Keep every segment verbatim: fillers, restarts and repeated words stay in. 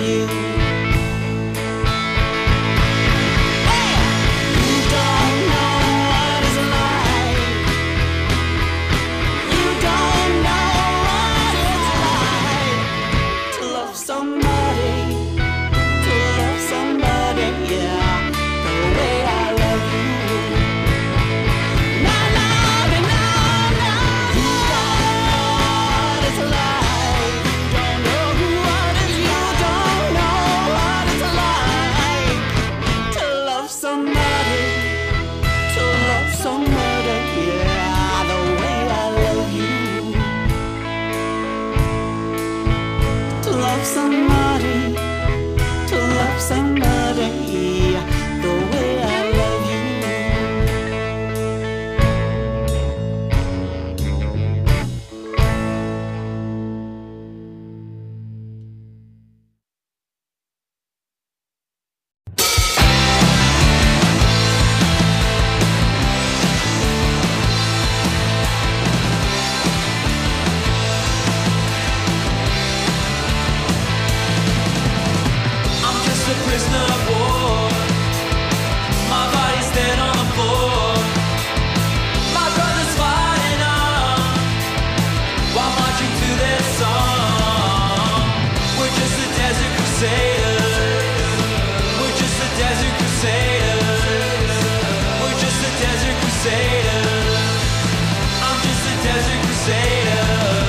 you. You don't know what it's like. You don't know what it's like to love somebody, to love somebody, yeah, the way I love you. No, no, no, no, no. You don't know what it's like. Don't know what it's, you don't know what it's like to love somebody, to love somebody, yeah, the way I love you. To love somebody, to love somebody, the way I love you. I'm just a prisoner of war. My body's dead on the floor. My brother's fighting on while marching to their song. We're just the desert crusaders. We're just the desert crusaders. We're just the desert crusaders. I'm just a desert crusader.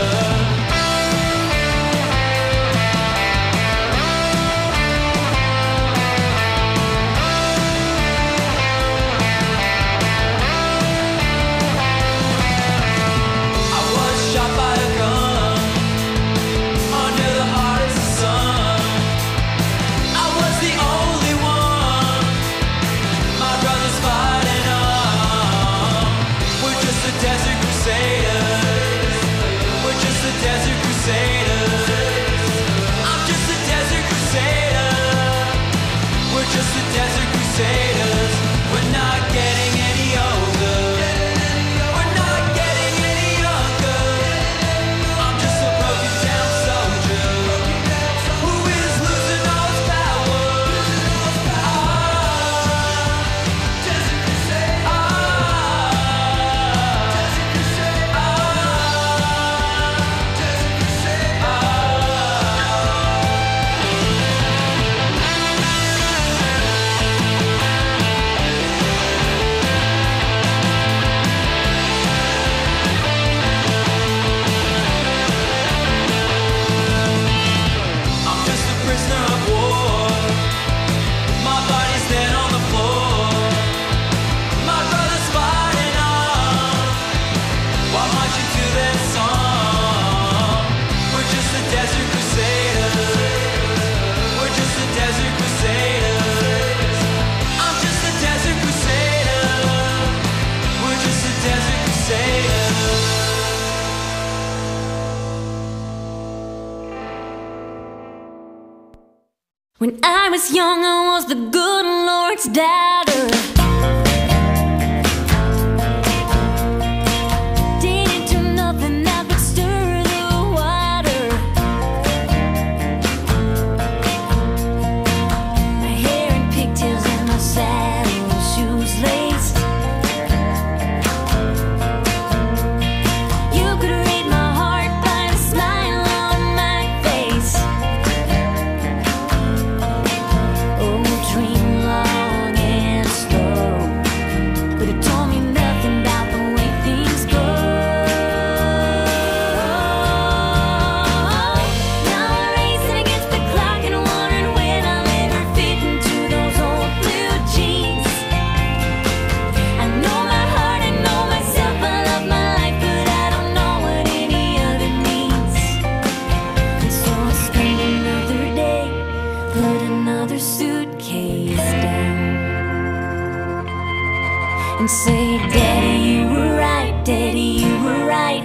I was shot by a gun under the hottest sun. I was the only one my brothers fighting on. We're just the desert crusaders. We're just the desert crusaders. I'm just the desert crusader. We're just the desert crusaders. We're not getting any older. We're not getting any younger. I'm just a broken down soldier who is losing all his power. Ah, desert crusader. Ah, desert crusader. Ah, desert crusader. Ah. I'm just a prisoner of war. My body's dead on the floor. My brother's fighting on while marching to their song. We're just the desert crusaders. We're just the desert crusaders. I'm just the desert crusader. We're just the desert crusaders. When I was young, I was the good Lord's daughter. Didn't do nothing that would stir the water. My hair in pigtails and my saddle shoes laced. You could read my heart by the smile on my face. Oh, dream long and slow, but it told me nothing about the way things go. Now I'm racing against the clock and wondering when I'll ever fit into those old blue jeans. I know my heart, I know myself, I love my life, but I don't know what any of it means. And so I spend another day, put another suitcase down, and say, Daddy, you were right, Daddy, you were right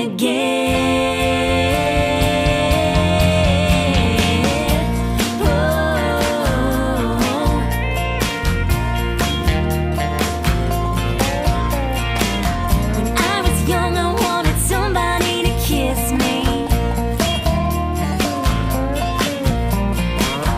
again. Oh. When I was young, I wanted somebody to kiss me.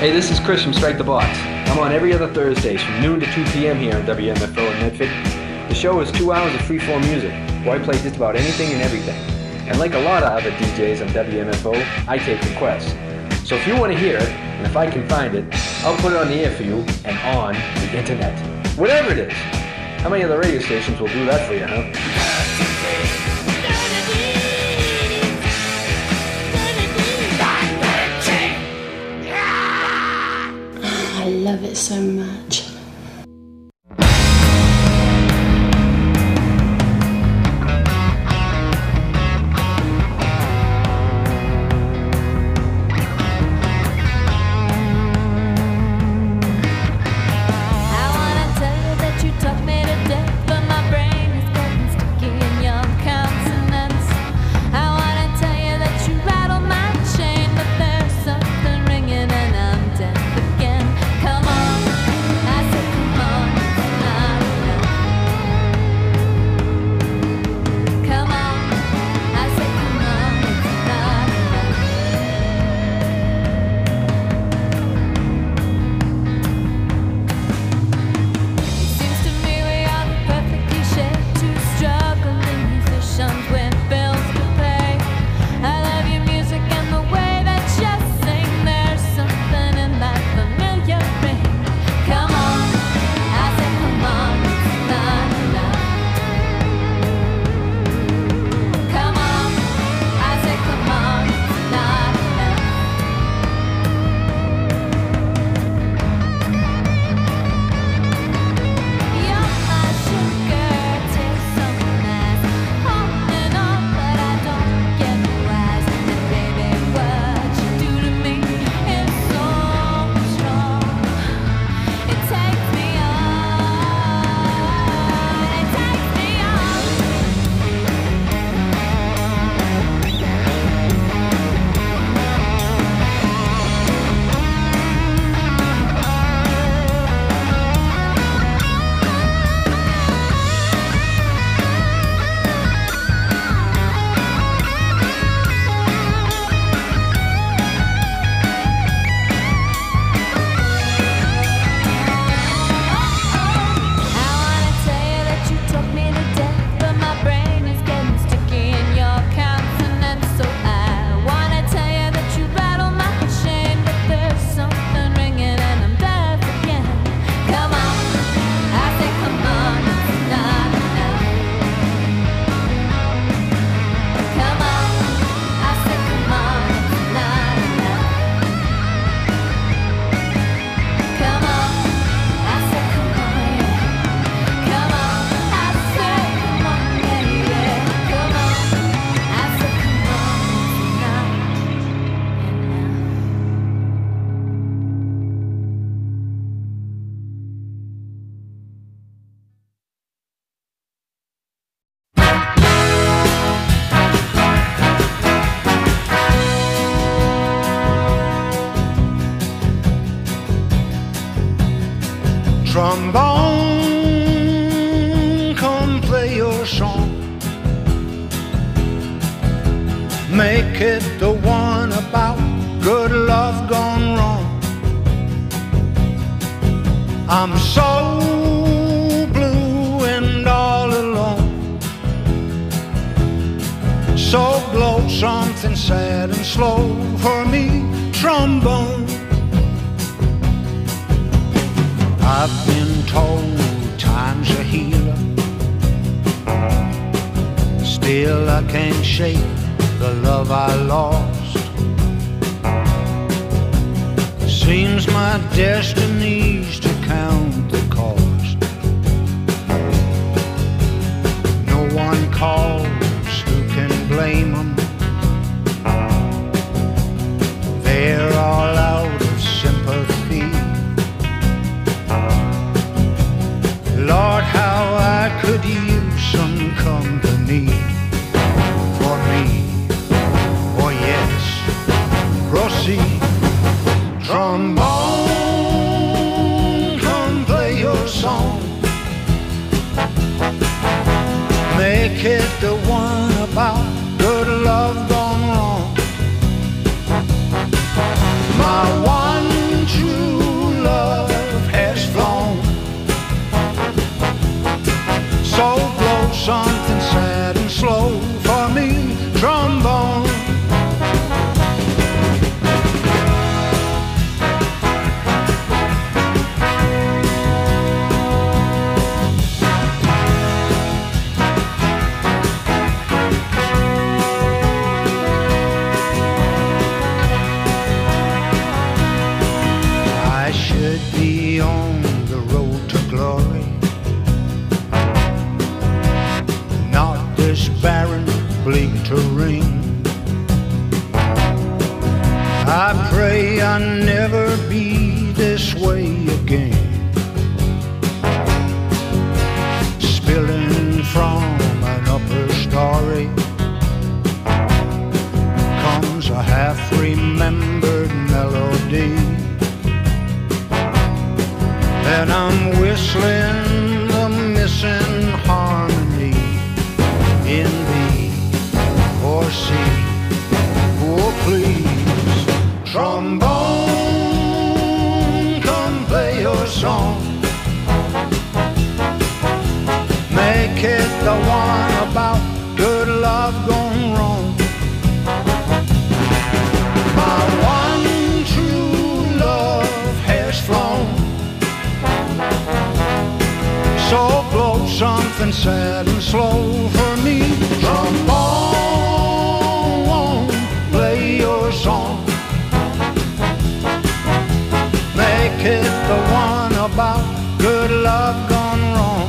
Hey, this is Chris from Strike the Box. I'm on every other Thursdays from noon to two p.m. here on W M F O in Medford. The show is two hours of free-form music, where I play just about anything and everything. And like a lot of other D Js on W M F O, I take requests. So if you want to hear it, and if I can find it, I'll put it on the air for you and on the internet. Whatever it is. How many other radio stations will do that for you, huh? I love it so much. Trombone, come play your song. Make it the one about good love gone wrong. I'm so blue and all alone. So blow something sad and slow for me, trombone. I've been told time's a healer. Still I can't shake the love I lost. Seems my destiny's to count the cost. No one calls, who can blame them? They're all out of sympathy. Lord, how I could use some company for me. Oh yes, proceed. Trombone, come play your song. Make it the one about good love gone wrong. My one true something sad and slow for me, trombone. I should be on the road to glory, not this barren, bleak terrain. I pray I never be this way again, spilling from an upper story comes a half-remembered melody, and I'm whistling the missing harmony in B or C. Oh, please, trombone, come play your song. Make it the one about good love gone wrong. My one true love has flown, so blow something sad and slow for me, trombone, play your song. Make it the one about good love gone wrong.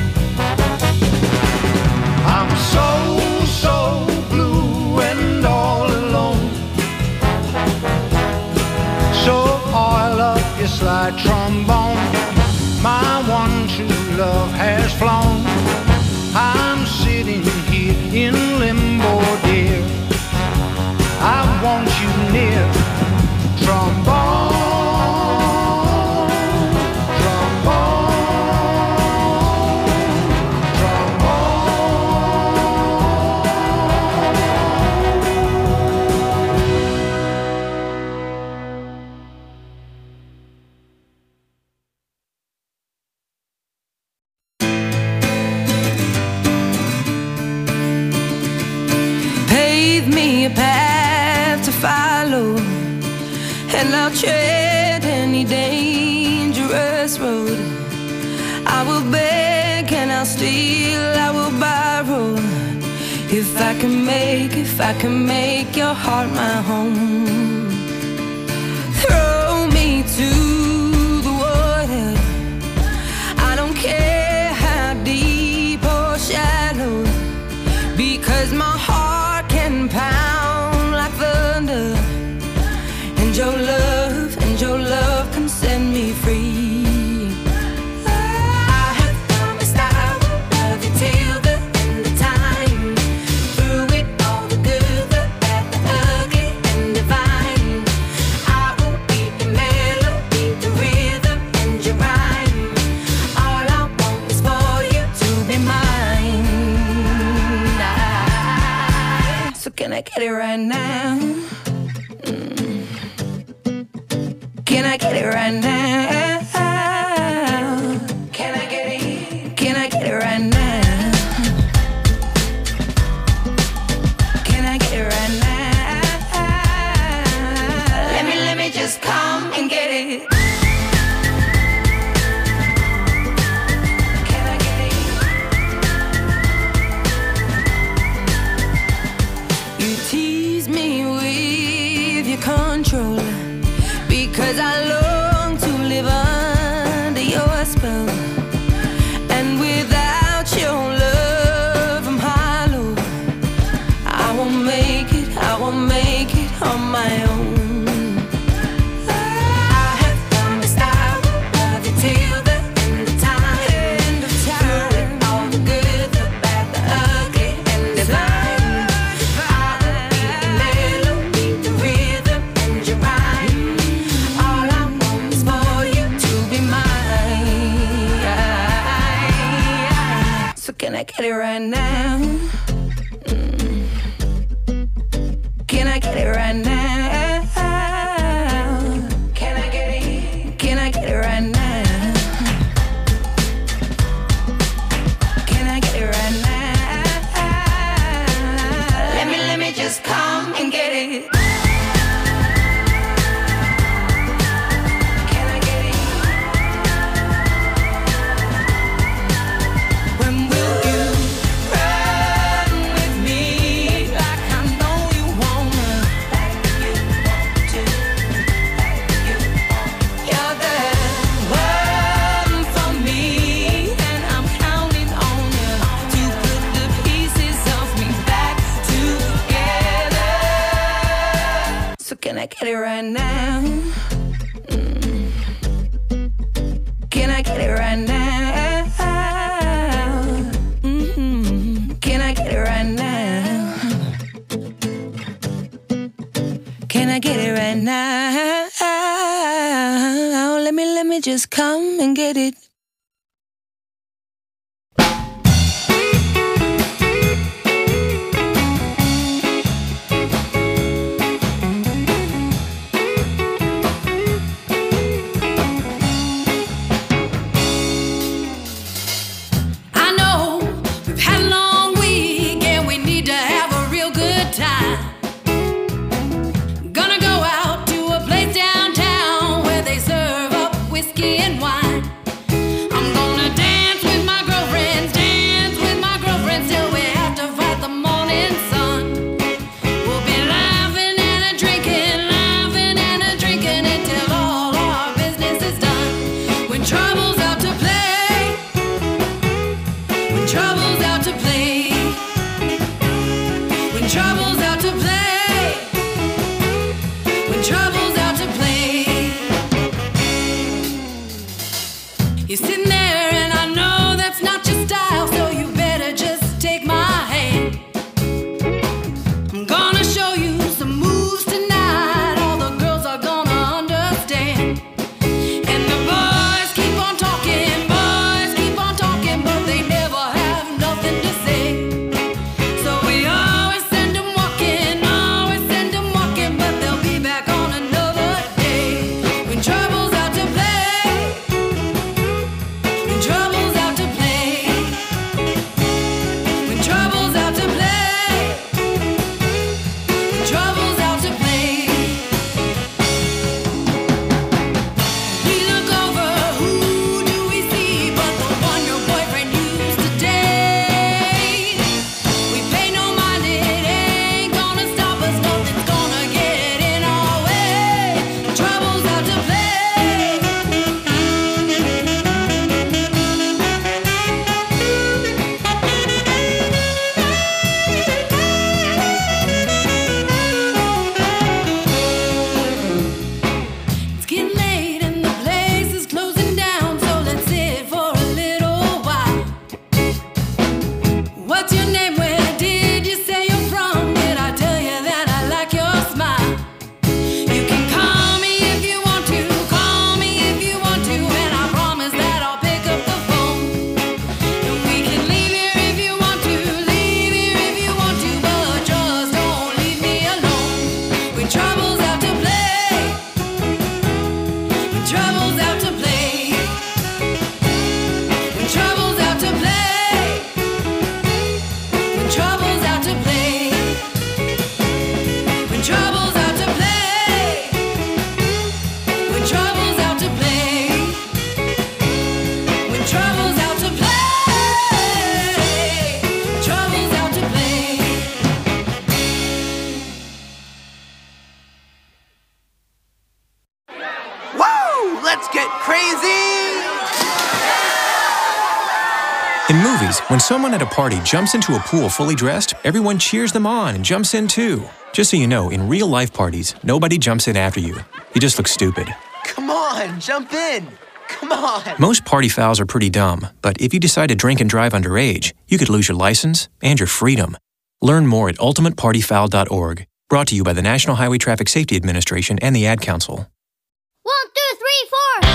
I'm so, so blue and all alone, so oil up your slide trombone. My one true love has flown. I'm sitting here in limbo, dear. I want you near, trombone, trombone, Pave me a path to follow, and I'll tread any dangerous road. I will beg and I'll steal, I will borrow, if I can make, if I can make your heart my home. Throw me to the water, I don't care how deep or shallow, because my heart can pound like thunder, and your love, and your love can set me free. I have promised I will love you till the end of time, through it all, the good, the bad, the ugly, and divine. I will be the melody, the rhythm, and your rhyme. All I want is for you to be mine. I- So can I get it right now? Mm. Can I get it right now? Can I get it? Can I get it right now? Can I get it right now? Let me, let me just come and get it. Can I get it? You tease me with your control, because I long to live under your spell, and without your love I'm hollow. I won't make it, I won't make it on my own. I have promised I will love you till the end of time, end of time. Through it all, the good, the bad, the ugly, and divine. I will be the melody, the rhythm, and your rhyme. All I want is for you to be mine. So can I get it right now? Mm. Can I get it right now? Can I get it? Can I get it right now? Can I get it right now? get it right now? Mm. Can I get it right now? Mm-hmm. Can I get it right now? Can I get it right now? Let me, let me just come and get it. In movies, when someone at a party jumps into a pool fully dressed, everyone cheers them on and jumps in too. Just so you know, in real-life parties, nobody jumps in after you. You just look stupid. Come on, jump in. Come on. Most party fouls are pretty dumb, but if you decide to drink and drive underage, you could lose your license and your freedom. Learn more at ultimate party foul dot org. Brought to you by the National Highway Traffic Safety Administration and the Ad Council. One, two, three, four.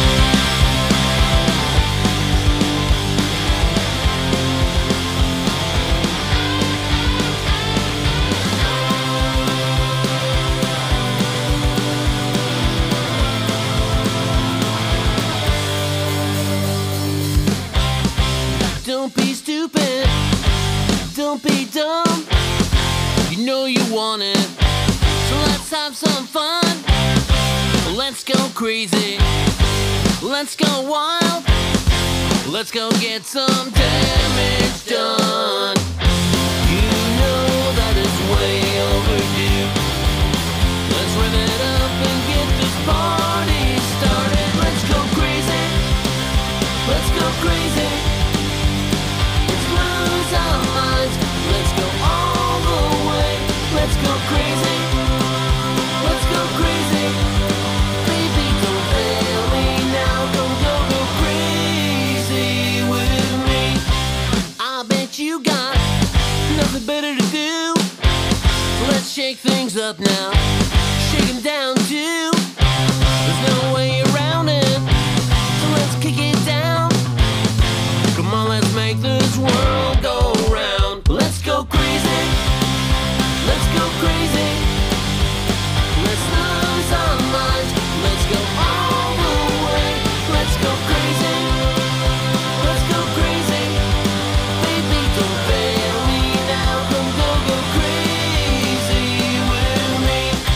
Don't be stupid, don't be dumb. You know you want it, so let's have some fun. Let's go crazy, let's go wild. Let's go get some damage done. You know that it's way overdue. Let's rev it up and get this party started. Let's go crazy, let's go crazy. Lose our minds, let's go all the way. Let's go crazy, let's go crazy. things up now. Shake 'em down too. There's no way around it. So let's kick it down. Come on, let's make this world go round. Let's go crazy. Let's go crazy. Let's lose our minds. Let's go all the way. Let's go crazy. Let's go crazy. Baby, don't fail me now. Come go, go crazy with me.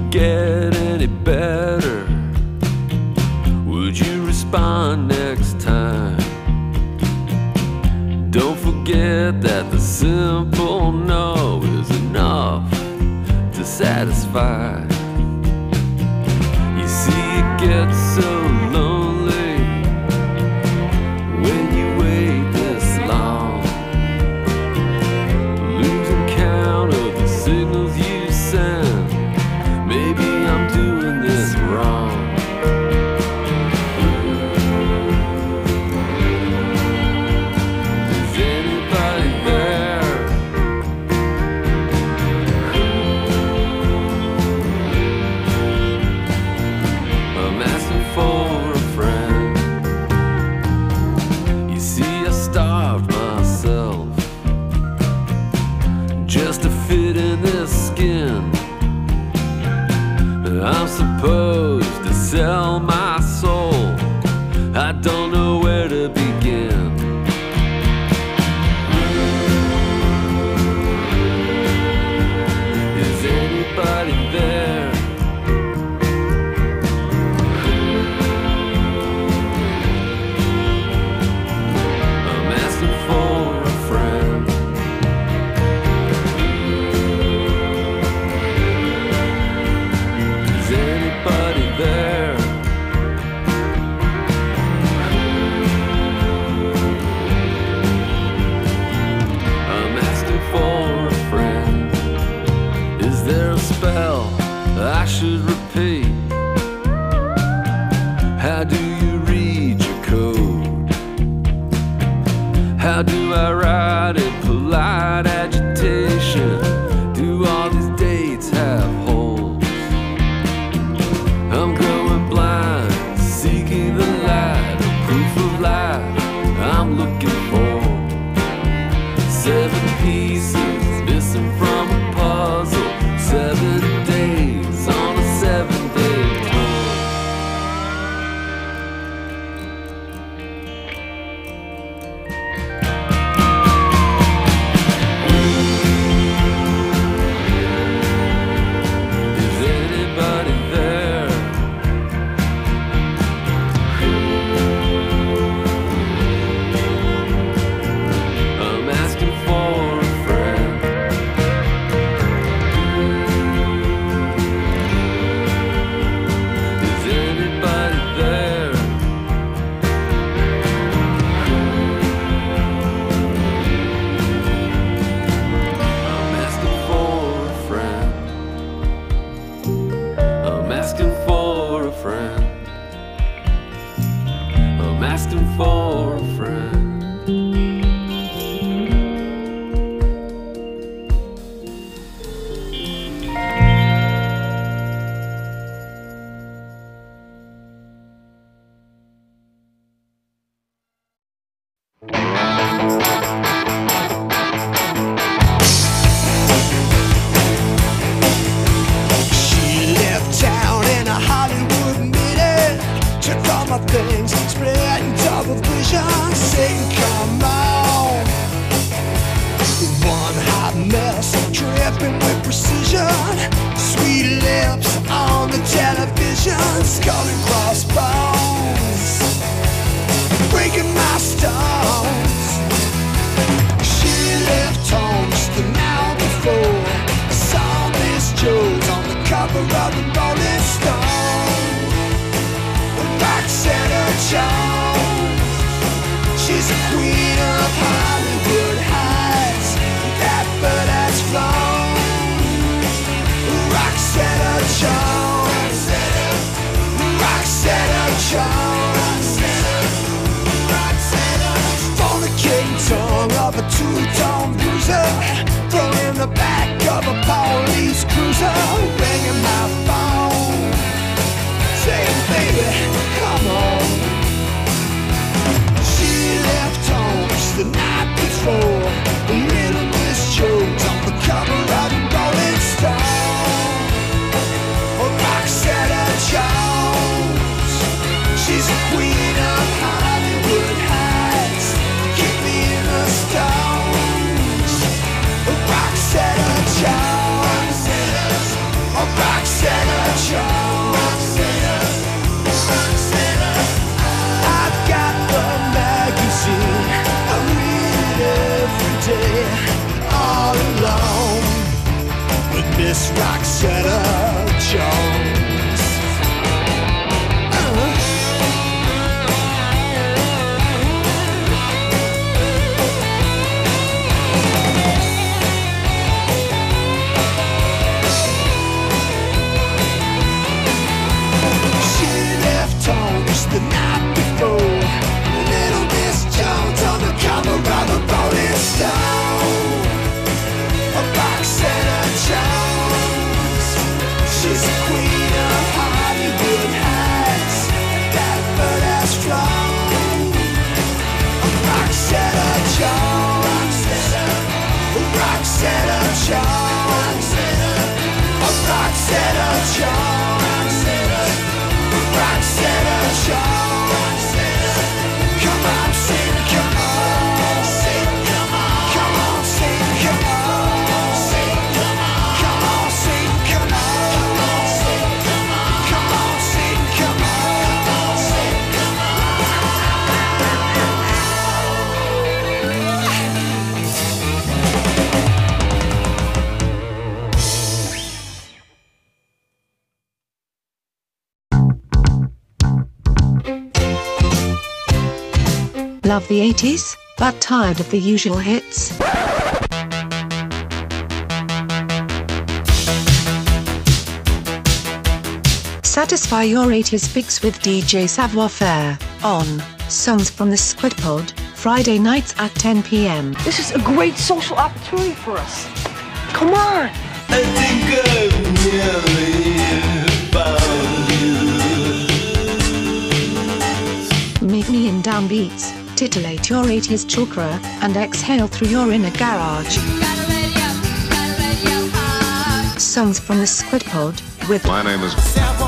get any better? Would you respond next time? Don't forget that the simple no is enough to satisfy. You see, it gets so lonely when you wait this long, losing count of the signals you send. Maybe I'm doing this wrong. Is anybody there? I'm asking for a friend. You see, I starved myself just to fit in this skin. I'm supposed to sell my soul. I don't know where to begin. Is anybody there? I'm asking for a friend. Is anybody there? I'm asking for a friend. Is there a spell I should repeat? How do you read your code? How do I write in polite agitation? Do all these dates have holes? I'm going blind, seeking the light, the proof of life I'm looking for. Seven pieces missing from a puzzle. Seven days on a seven-day tour. Is anybody there? I'm asking for a friend. Is anybody there? I'm asking for a friend. I'm asking for a friend. I'm asking for a friend. She left town in a Hollywood minute. Took all my things, spread in double vision, saying, come on. One hot mess, dripping with precision. Sweet lips on the television, skull and crossbones, breaking my stones. She left home just an hour before. I saw Miss Jones on the cover of the Rolling Stone. Roxana Jones, she's a queen of Hollywood Heights. That bird has flown. Roxana Jones, Roxana Jones, fornicating tongue of a two-tone bruiser, thrown in the back of a police cruiser, ringing my phone, saying, baby, come on. She left home just the night before. Little Miss Jones on the cover of the Rolling Stone. Roxana Jones, she's a queen of Hollywood Heights. Keep me in the stones. Roxana Jones, Roxetta Jones. Uh-huh. She left home just the night before. Little Miss Jones on the cover of the Rolling Stone. Roxetta Jones. She's the queen of Hollywood Heights. That bird has flown. Roxetta Jones. Roxetta Jones. Roxetta Jones. Roxetta Jones. Come on, sing, come on, sing, come on, come on, sing, come on, sing, come on, come on, sing, come on, sing, come on, come on, sing, come on, sing, come Love the eighties, but tired of the usual hits? Satisfy your eighties fix with D J Savoir Faire on Songs from the Squid Pod, Friday nights at ten p m This is a great social opportunity for us. Come on! I think I've nearly found you. Meet me in downbeats, titillate your eighties chakra, and exhale through your inner garage. Songs from the Squid Pod with My name is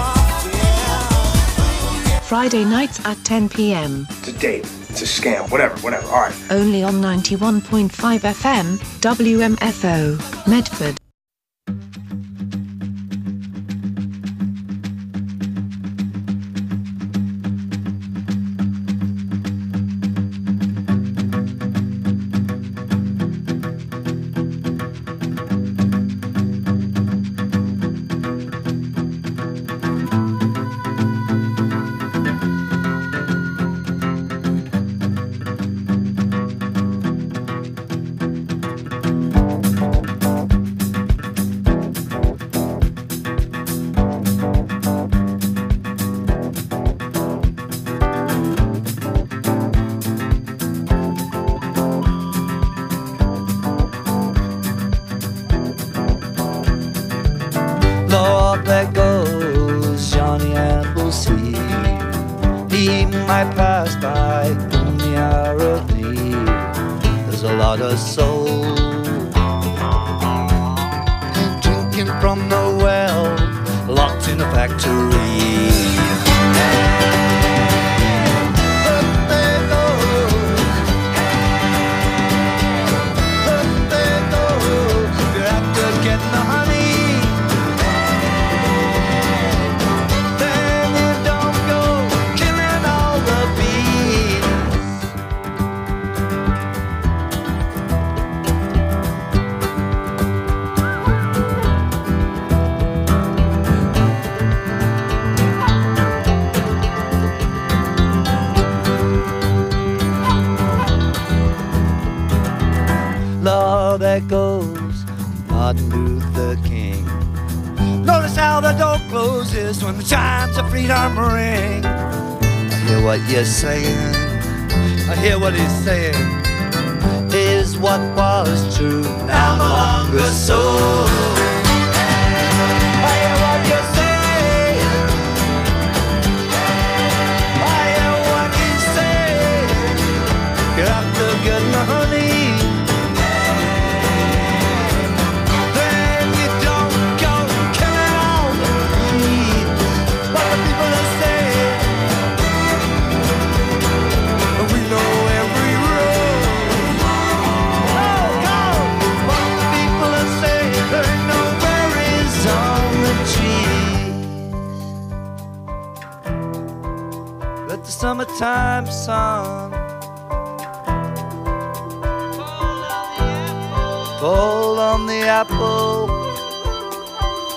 Friday nights at ten p m It's a date. It's a scam. Whatever, whatever. All right. Only on ninety-one point five F M, W M F O, Medford. Lord, there goes Johnny Appleseed. He might pass by in the hour of need. There's a lot of soul drinking from the well, locked in a factory. Lord, there goes Martin Luther King. Notice how the door closes when the chimes of freedom ring. I hear what you're saying, I hear what he's saying. Is what was true now no longer so. I hear what you're saying, I hear what he's saying. You have to get money. Let the summertime sun fall on the apple,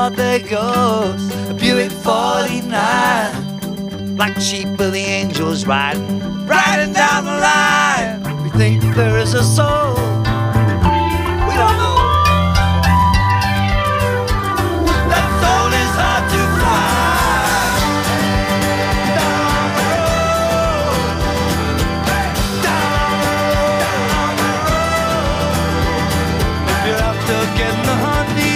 out there goes a Buick forty-nine. Black sheep of the angels riding, riding down the line. We think there is a soul, we don't know. That soul is hard to find. Down the road, down the road, down the road. If you're after getting the honey,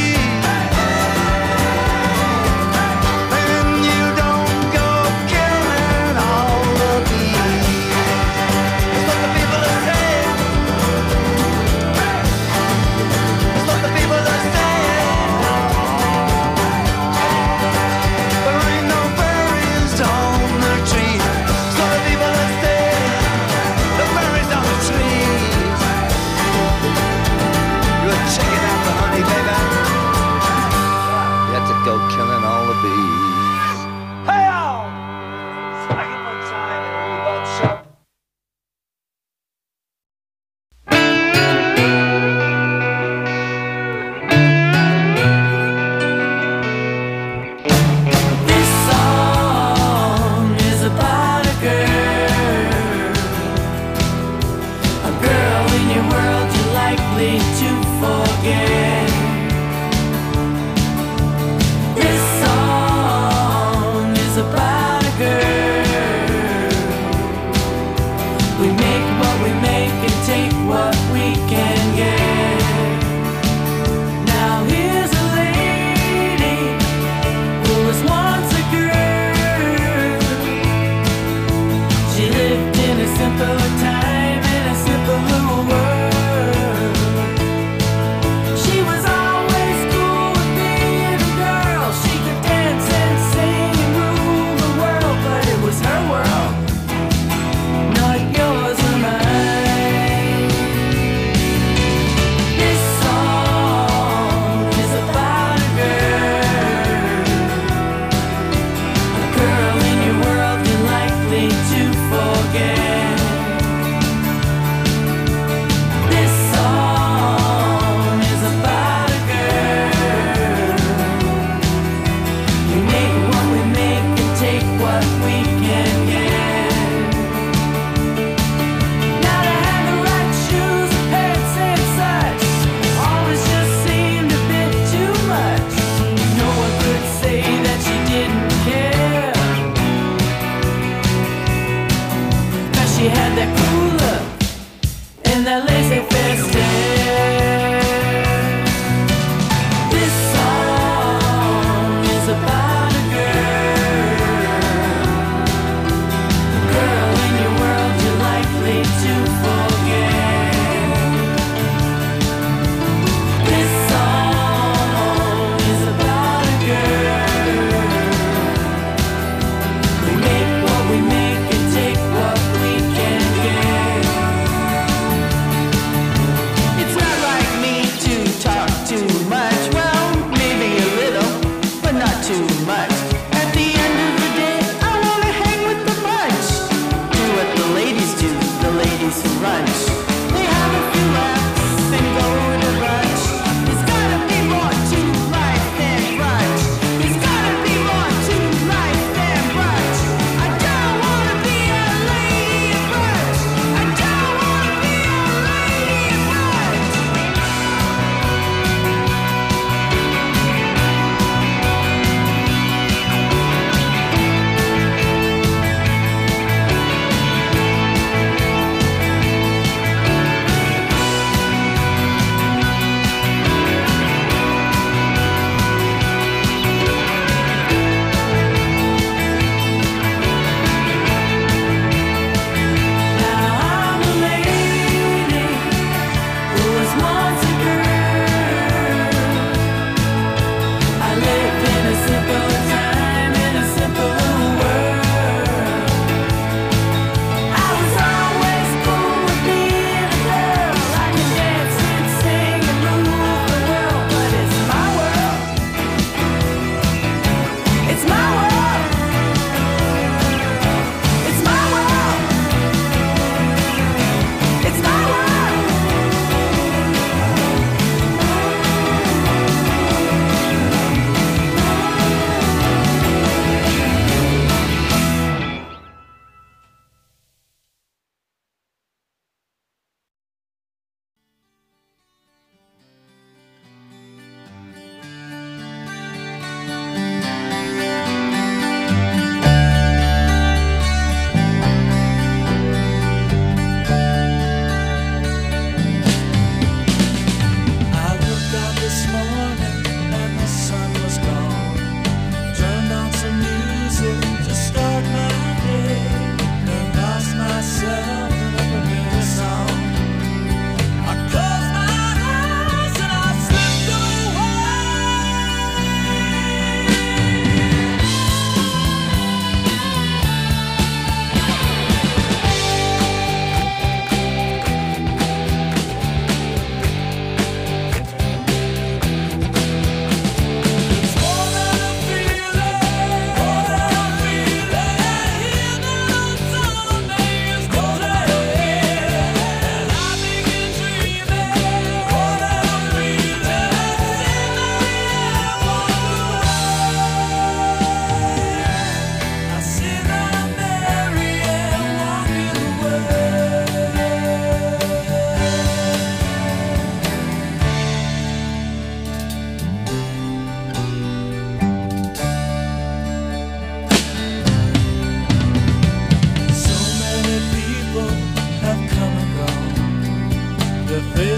go killing all the bees. Hey, y'all! Second one time and we both shot. This song is about a girl, a girl in your world you're likely to forget. About a girl, we make what we make and take what we can get. Now here's a lady who was once a girl. She lived in a simpler time in a simpler world. She was always cool with being a girl. She could dance and sing and rule the world, but it was her world, not yours or mine. This song is about a girl, a girl in your world you're likely to forget. This song is about a girl. We make what we make and take what we can get. Now to have the right shoes, pants and such always just seemed a bit too much. No one could say that she didn't care, 'cause she had that cool look and that laissez-faire stare. This song is about a girl, a girl in your world you're likely to forget. This song is about a girl. We make what we make and take what we can get.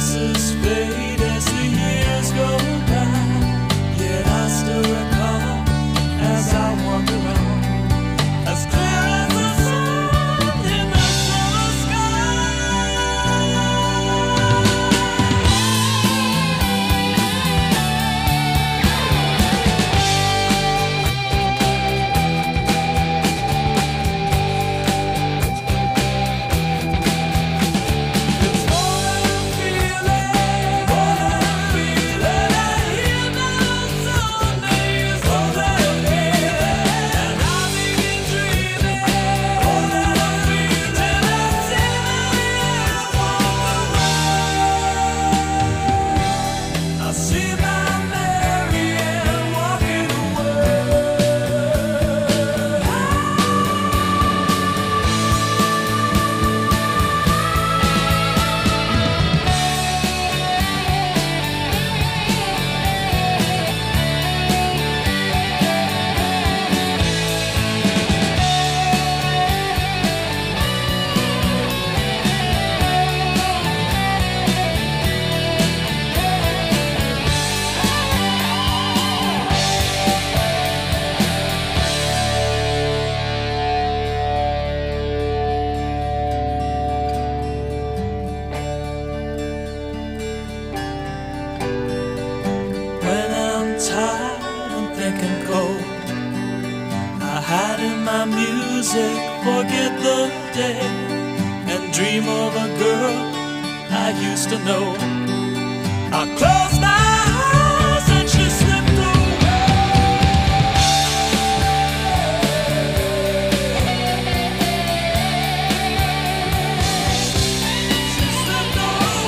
faces fade as the years go by. Yet I still recall as I wander on, as clear as the sun in the summer forget the day and dream of a girl I used to know. I close my eyes and she slipped away. She slipped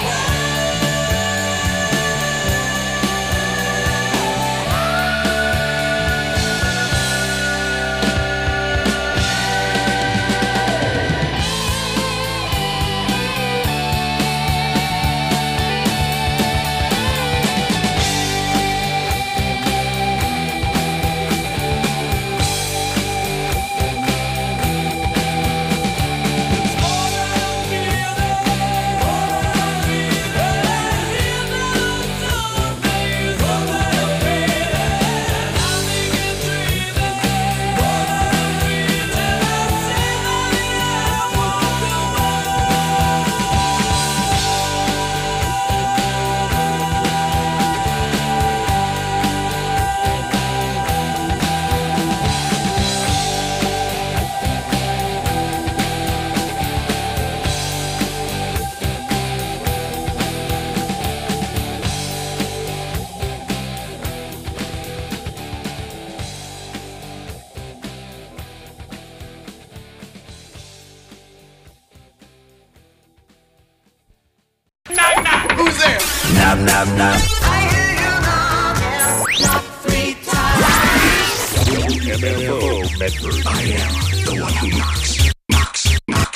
Who's there? Knock, knock, knock. I hear you knocking, knock three times. M F O Medford. I am the one who knocks.